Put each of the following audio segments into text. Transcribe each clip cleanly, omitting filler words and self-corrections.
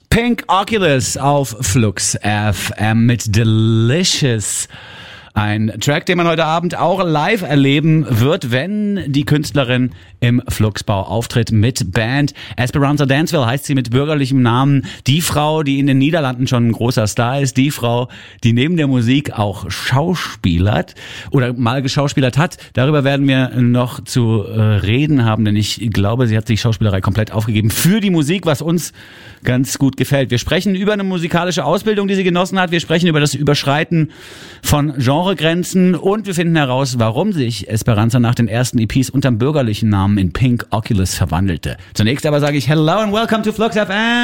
Pink Oculus auf Flux FM mit Delicious. Ein Track, den man heute Abend auch live erleben wird, wenn die Künstlerin im Fluxbau auftritt mit Band. Esperanza Danceville heißt sie mit bürgerlichem Namen. Die Frau, die in den Niederlanden schon ein großer Star ist. Die Frau, die neben der Musik auch schauspielert oder mal geschauspielert hat. Darüber werden wir noch zu reden haben, denn ich glaube, sie hat die Schauspielerei komplett aufgegeben für die Musik, was uns ganz gut gefällt. Wir sprechen über eine musikalische Ausbildung, die sie genossen hat. Wir sprechen über das Überschreiten von Genregrenzen und wir finden heraus, warum sich Esperanza nach den ersten EPs unterm bürgerlichen Namen in Pink Oculus verwandelte. Zunächst aber sage ich Hello and welcome to Flux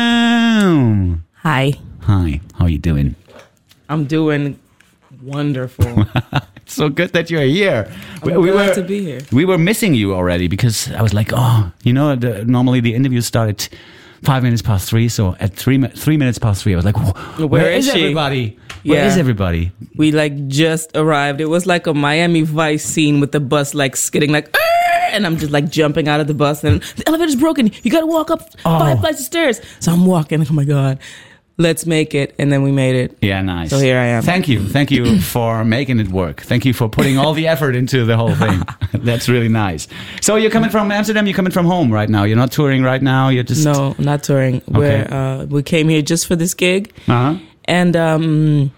FM. Hi. Hi, how are you doing? I'm doing wonderful. It's so good that you're here. I'm glad to be here. We were missing you already because I was like, normally the interview started 5 minutes past 3, so at 3 minutes past 3, I was like, where is everybody? Where is everybody? We just arrived. It was like a Miami Vice scene with the bus skidding and I'm just jumping out of the bus and the elevator's broken. You gotta walk up 5 flights of stairs. So I'm walking, oh my God. Let's make it. And then we made it. Yeah, nice. So here I am. Thank you for making it work. Thank you for putting all the effort into the whole thing. That's really nice. So you're coming from Amsterdam, you're coming from home right now. You're not touring right now, you're just... No, not touring. Okay. We came here just for this gig. Uh-huh. And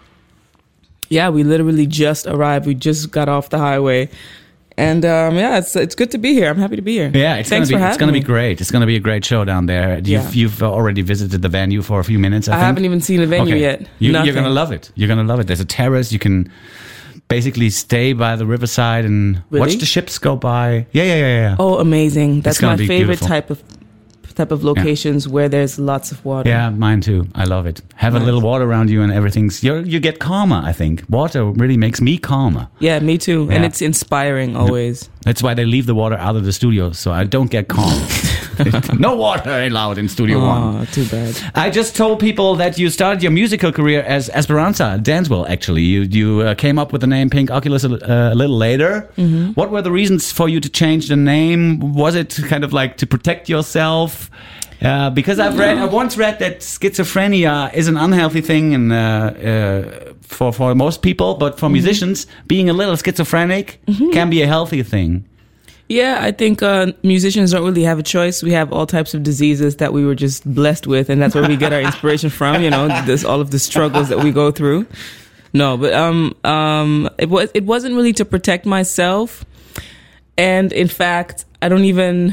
we literally just arrived. We just got off the highway. And it's good to be here. I'm happy to be here. Yeah, Thanks for having me. It's going to be great. It's going to be a great show down there. You've already visited the venue for a few minutes, I think. haven't even seen the venue yet. You're going to love it. You're going to love it. There's a terrace. You can basically stay by the riverside and watch the ships go by. Yeah. Oh, amazing. That's my favorite beautiful. type of locations where there's lots of water. Yeah, mine too. I love it. Have a little water around you and everything's... You get calmer, I think. Water really makes me calmer. Yeah, me too. Yeah. And it's inspiring always. That's why they leave the water out of the studio, so I don't get calm. No water allowed in Studio One. Oh, too bad. I just told people that you started your musical career as Esperanza Danceville, actually. You came up with the name Pink Oculus a little later. Mm-hmm. What were the reasons for you to change the name? Was it kind of to protect yourself? Because I once read that schizophrenia is an unhealthy thing and for most people, but for musicians, being a little schizophrenic can be a healthy thing. Yeah, I think musicians don't really have a choice. We have all types of diseases that we were just blessed with, and that's where we get our inspiration from. There's all of the struggles that we go through. No, but it wasn't really to protect myself, and in fact, I don't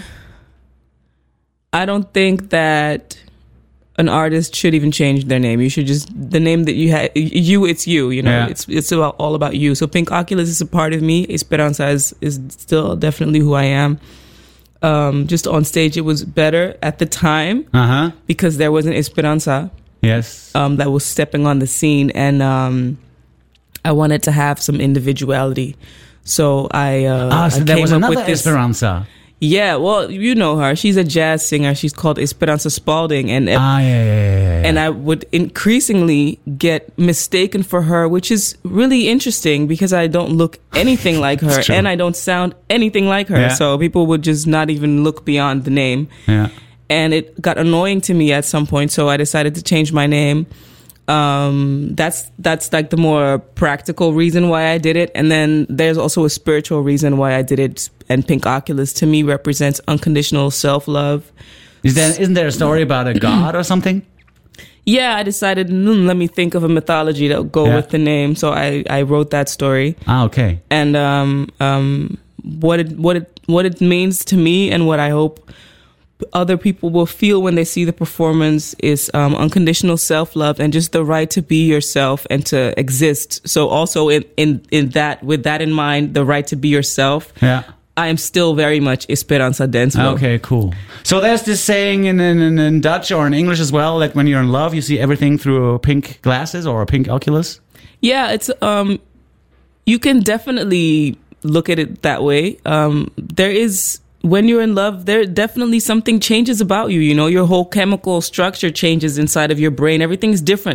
think that an artist should even change their name. You should just, the name that you have, it's you, Yeah. It's all about you. So Pink Oculus is a part of me. Esperanza is still definitely who I am. Just on stage, it was better at the time because there was an Esperanza. Yes. That was stepping on the scene, and I wanted to have some individuality. So so there was another Esperanza. Yeah, well, you know her. She's a jazz singer. She's called Esperanza Spalding. And and I would increasingly get mistaken for her, which is really interesting because I don't look anything like her and I don't sound anything like her. Yeah. So people would just not even look beyond the name. Yeah. And it got annoying to me at some point, so I decided to change my name. That's the more practical reason why I did it, and then there's also a spiritual reason why I did it. And Pink Oculus to me represents unconditional self-love. Isn't there a story about a god or something? Yeah, I decided let me think of a mythology that would go with the name, so I wrote that story. Okay. And what it means to me and what I hope other people will feel when they see the performance is unconditional self-love and just the right to be yourself and to exist. So also in that, with that in mind, the right to be yourself. Yeah. I am still very much Esperanza Danceville. Okay, cool. So there's this saying in Dutch or in English as well that when you're in love, you see everything through pink glasses or a pink Oculus. Yeah, it's you can definitely look at it that way. There is, when you're in love, there definitely something changes about you. Your whole chemical structure changes inside of your brain. Everything's different.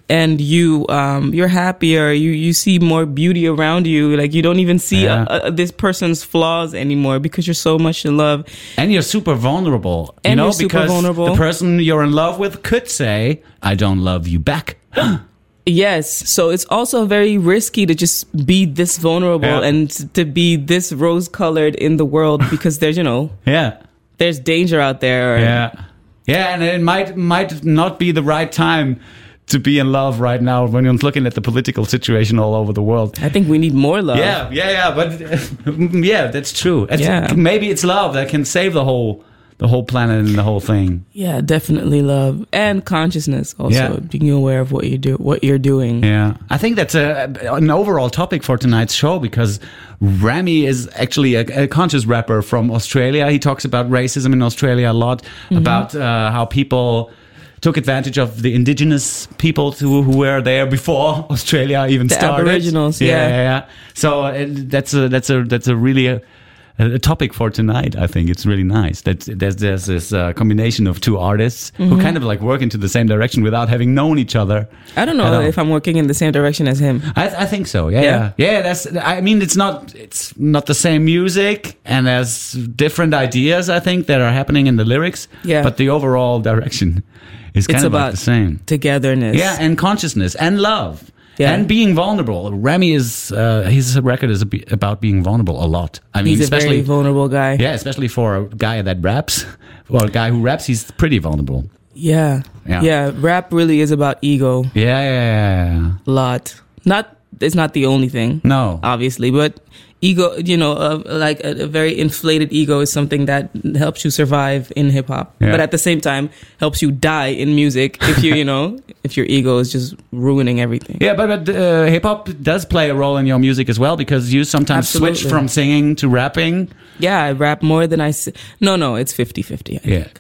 and you're happier. You see more beauty around you. Like you don't even see this person's flaws anymore because you're so much in love. And you're super vulnerable. And you know, you're super because vulnerable. the person you're in love with could say, "I don't love you back." Yes. So it's also very risky to just be this vulnerable and to be this rose-colored in the world because there's, there's danger out there. Yeah, and it might not be the right time to be in love right now when you're looking at the political situation all over the world. I think we need more love. Yeah, but that's true. Maybe it's love that can save the whole planet and the whole thing. Yeah, definitely love and consciousness also, being aware of what you're doing. Yeah, I think that's an overall topic for tonight's show because Remy is actually a conscious rapper from Australia. He talks about racism in Australia a lot, about how people took advantage of the indigenous people who were there before Australia even started. Aboriginals, yeah. So that's a really a topic for tonight. I think it's really nice that there's this combination of two artists who kind of like work into the same direction without having known each other. I don't know if I'm working in the same direction as him. I think so. Yeah. I mean, it's not the same music, and there's different ideas I think that are happening in the lyrics. Yeah. But the overall direction is kind of like the same. Togetherness. Yeah, and consciousness and love. Yeah. And being vulnerable. Remy his record is about being vulnerable a lot. I mean, he's a very vulnerable guy. Yeah, especially for a guy that raps. Well, a guy who raps, he's pretty vulnerable. Yeah. Rap really is about ego. Yeah. A lot. It's not the only thing. No. Obviously, but ego, like a very inflated ego is something that helps you survive in hip hop, but at the same time helps you die in music if if your ego is just ruining everything. Yeah, but hip hop does play a role in your music as well because you sometimes switch from singing to rapping. Yeah, I rap more than I sing. No, it's 50-50. I think.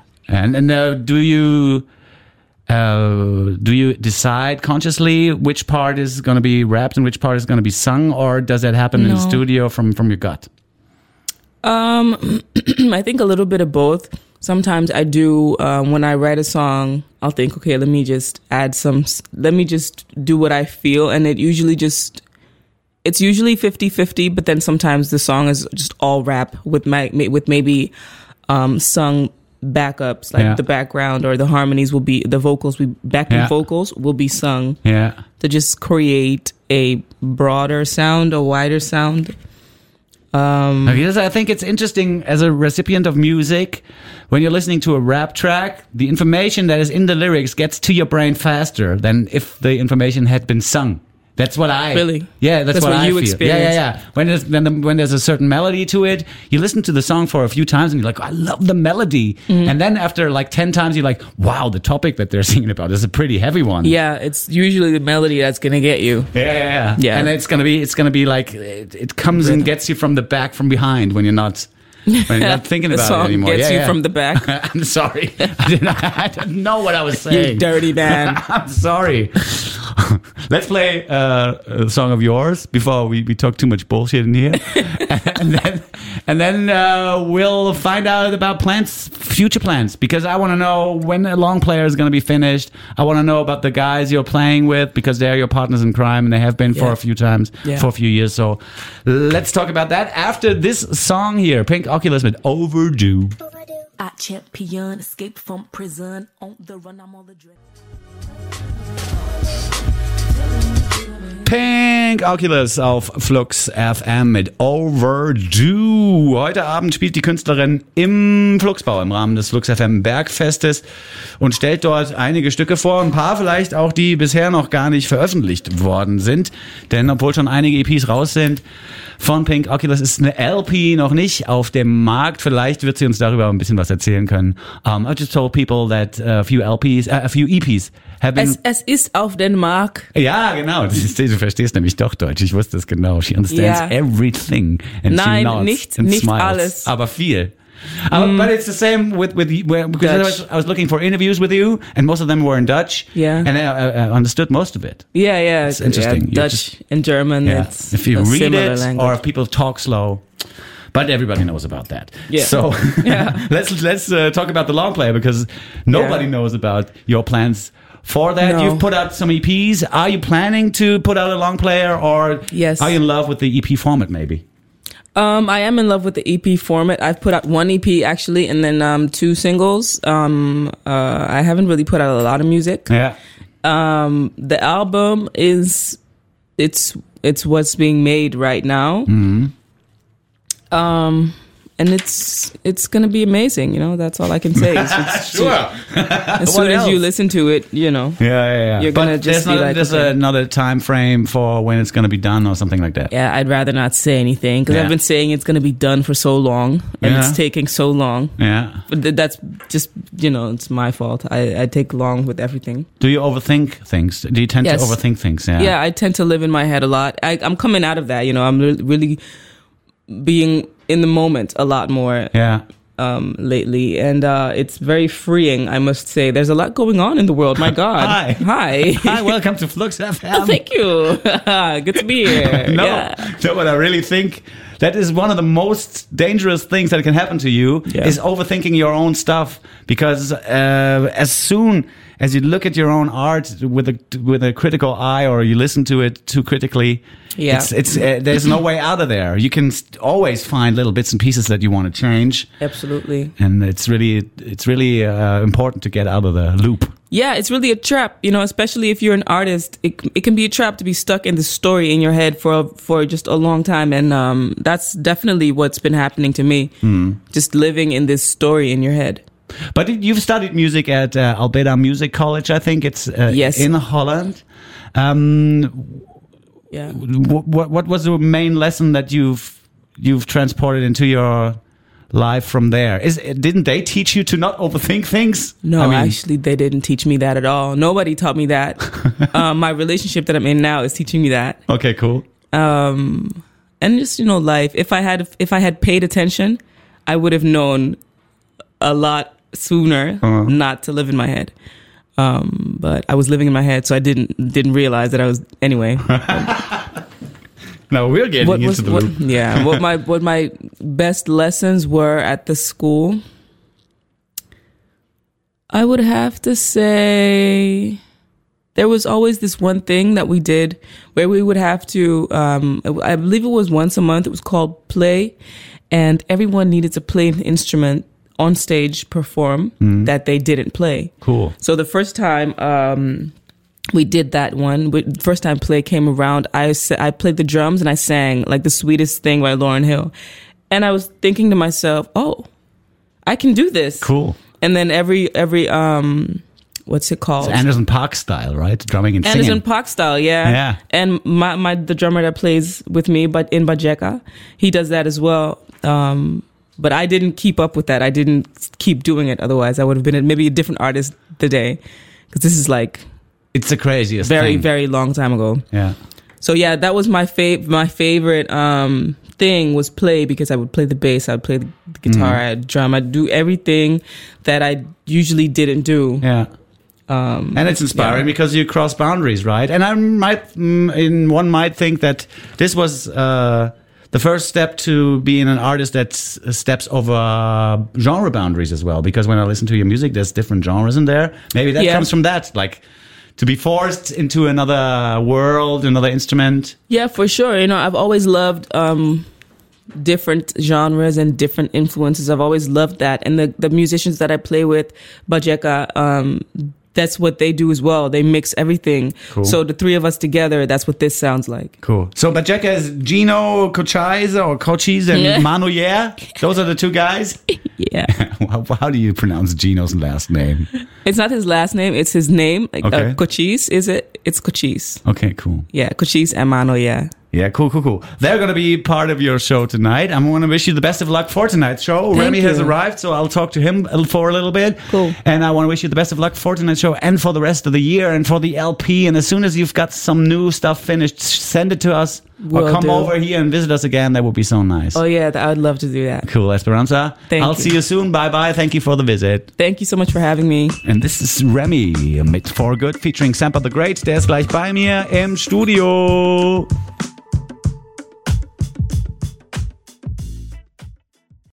And do you decide consciously which part is going to be rapped and which part is going to be sung, or does that happen in the studio from your gut? I think a little bit of both. Sometimes I do, when I write a song, I'll think, okay, let me just do what I feel. And it's usually 50-50, but then sometimes the song is just all rap with maybe sung backups, like the background or the harmonies the vocals vocals will be sung to just create a broader sound, a wider sound. Because I think it's interesting as a recipient of music, when you're listening to a rap track, the information that is in the lyrics gets to your brain faster than if the information had been sung. That's what I really. Yeah, that's what I you feel. Experience. Yeah. When there's a certain melody to it, you listen to the song for a few times and you're like, I love the melody. And then after like 10 times, you're like, wow, the topic that they're singing about is a pretty heavy one. Yeah, it's usually the melody that's gonna get you. Yeah. And it's gonna be like it comes and gets you from the back, from behind when you're not thinking about it anymore. Gets you from the back. I'm sorry. I didn't know what I was saying. You dirty man. I'm sorry. Let's play a song of yours before we talk too much bullshit in here. and then we'll find out about future plans, because I want to know when a long player is going to be finished. I want to know about the guys you're playing with, because they're your partners in crime and they have been for a few times, for a few years. So let's talk about that after this song here. Pink Oculus with Overdue. I champion, escape from prison, on the run, I'm all adrenaline. Pink Oculus auf Flux FM mit Overdue. Heute Abend spielt die Künstlerin im Fluxbau im Rahmen des Flux FM Bergfestes und stellt dort einige Stücke vor, ein paar vielleicht auch, die bisher noch gar nicht veröffentlicht worden sind, denn obwohl schon einige EPs raus sind von Pink Oculus, ist eine LP noch nicht auf dem Markt. Vielleicht wird sie uns darüber ein bisschen was erzählen können. I just told people that a few EPs have been... Es ist auf den Markt. Ja, genau. Du verstehst nämlich doch Deutsch. Ich wusste es genau. She understands everything. And Nein, she nods nicht smiles. alles. Aber viel. But it's the same with because I was looking for interviews with you, and most of them were in Dutch. Yeah. And I understood most of it. Yeah. It's interesting. Yeah, Dutch and German. Yeah. It's if you a read similar it, language. or if people talk slow. But everybody knows about that. Yeah. So let's talk about the long play, because nobody knows about your plans for that? No. You've put out some EPs. Are you planning to put out a long player, or Yes. are you in love with the EP format maybe? I am in love with the EP format. I've put out one EP actually, and then 2 singles. I haven't really put out a lot of music. Yeah. The album is it's what's being made right now. And it's gonna be amazing. You know, that's all I can say. Sure. As soon as you listen to it, you know. Yeah. You're gonna just be like, there's okay. another time frame for when it's going to be done or something like that. Yeah, I'd rather not say anything because Yeah. I've been saying it's gonna be done for so long, and Yeah. it's taking so long. Yeah. But that's just, you know, it's my fault. I take long with everything. Do you overthink things? Do you tend Yes. to overthink things? Yeah. Yeah, I tend to live in my head a lot. I'm coming out of that, you know. I'm really being in the moment a lot more Yeah. lately, and it's very freeing, I must say. There's a lot going on in the world. My God. Hi. Hi, welcome to Flux FM. Thank you. Good to be here. No, Yeah. no, but I really think that is one of the most dangerous things that can happen to you Yeah. is overthinking your own stuff. Because as soon as you look at your own art with a critical eye, or you listen to it too critically, Yeah. it's there's no way out of there. You can always find little bits and pieces that you want to change, Absolutely. and it's really important to get out of the loop. Yeah, it's really a trap, you know, especially if you're an artist. It can be a trap to be stuck in the story in your head for just a long time. And that's definitely what's been happening to me. Just living in this story in your head. But you've studied music at Albeda Music College, I think it's Yes. in Holland. Yeah. What was the main lesson that you've transported into your life from there? Didn't they teach you to not overthink things? No, I mean, actually, they didn't teach me that at all. Nobody taught me that. My relationship that I'm in now is teaching me that. Okay, cool. And just, you know, life. If I had paid attention, I would have known a lot sooner not to live in my head. But I was living in my head, so I didn't realize that I was anyway. No, we're getting into the loop. Yeah, what my best lessons were at the school, I would have to say there was always this one thing that we did where we would have to, I believe it was once a month, it was called play, and everyone needed to play an instrument on stage, perform that they didn't play. Cool. So the first time we did that one, first time play came around, I played the drums and I sang like The Sweetest Thing by Lauryn Hill. And I was thinking to myself, oh, I can do this. Cool. And then every what's it called? It's Anderson .Paak style, right? Drumming and singing. Anderson .Paak style, yeah. Yeah. And the drummer that plays with me, but in Bajeka, he does that as well. But I didn't keep up with that. I didn't keep doing it. Otherwise, I would have been maybe a different artist today. Because this is like It's the craziest very, thing. very long time ago. Yeah. So yeah, that was my favorite thing was play, because I would play the bass, I would play the guitar, I'd drum, I'd do everything that I usually didn't do. Yeah. And it's inspiring because you cross boundaries, right? And one might think that this was the first step to being an artist that steps over genre boundaries as well. Because when I listen to your music, there's different genres in there. Maybe that comes from that, like to be forced into another world, another instrument. Yeah, for sure. You know, I've always loved different genres and different influences. I've always loved that. And the musicians that I play with, Bajeka, that's what they do as well. They mix everything. Cool. So the three of us together, that's what this sounds like. Cool. So Bajeka is Gino Cochise or Cochise and Manu Yeah? Those are the two guys? Yeah. How do you pronounce Gino's last name? It's not his last name, it's his name. Like, Okay. Cochise, is it? It's Cochise. Okay, cool. Yeah, Cochise and Mano, yeah. Yeah, cool. They're going to be part of your show tonight. I want to wish you the best of luck for tonight's show. Thank Remy has you. arrived, so I'll talk to him for a little bit. Cool. And I want to wish you the best of luck for tonight's show and for the rest of the year and for the LP. And as soon as you've got some new stuff finished, send it to us or Will come do. over here and visit us again. That would be so nice. Oh, yeah, I would love to do that. Cool, Esperanza. Thank I'll you. see you soon. Bye-bye. Thank you for the visit. Thank you so much for having me. And this is Remy mit For Good featuring Sampa the Great. Der ist gleich bei mir im Studio.